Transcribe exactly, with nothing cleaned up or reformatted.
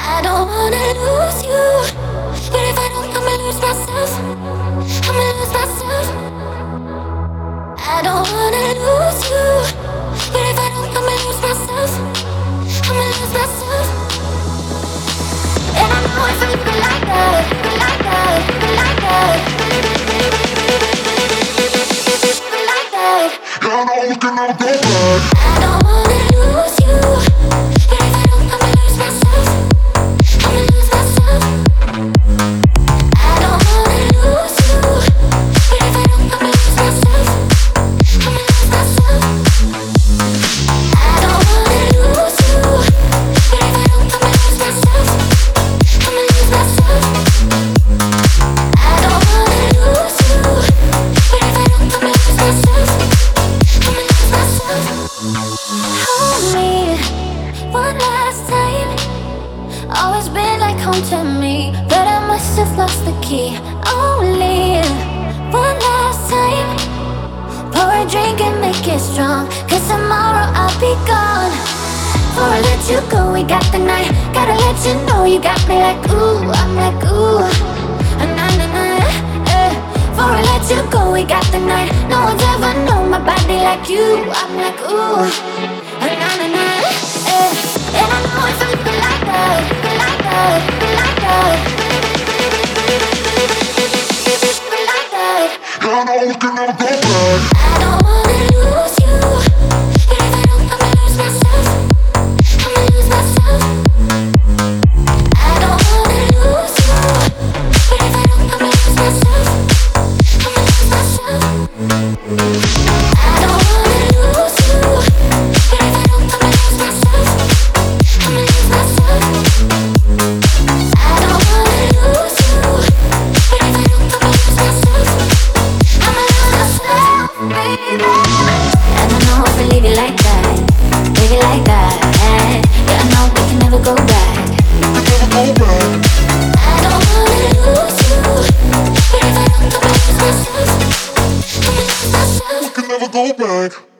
I don't wanna lose you, but if I don't, I'ma lose myself. I'ma lose myself. I don't wanna lose you, but if I don't, I'ma lose myself. I'ma lose myself. And I know if I leave it like that, like that, like that, like that. Yeah, I know we can never go back. I don't wanna lose you, but if I don't, I'ma lose myself. I'ma lose myself. I don't wanna lose you, but if I don't, I'ma lose myself. I'ma lose myself. I don't wanna lose you, but if I don't, I'ma lose myself. I'ma lose myself. I don't wanna lose you, but if I don't, I'ma lose myself. I'ma lose myself. Hold me one last time. Always been like home to me, but I must have lost the key. Only one last time. Pour a drink and make it strong, cause tomorrow I'll be gone. Before I let you go, we got the night. Gotta let you know you got me like ooh, I'm like ooh, ah, na na na, eh. Before I let you go, we got the night. No one's ever known my body like you. I'm like ooh, ah, na na na, eh. And I know if I leave it like that, like that, like that, like that. Yeah, I know we can never go back. I don't wanna lose you, but if I don't, I'ma lose myself. I'ma lose myself. I don't wanna lose you, but if I don't, I'ma lose myself. I'ma lose myself. I don't wanna lose you, but if I don't, I'ma lose myself. I'ma lose myself. I don't wanna lose you, but if I don't, I'ma lose myself. I'ma lose myself, baby. And I know if I leave it like that, leave it like that. Yeah, I know we can never go back. We can never go back. I don't wanna lose you, but if I don't, I'ma lose myself. I'ma lose myself. We can never go back.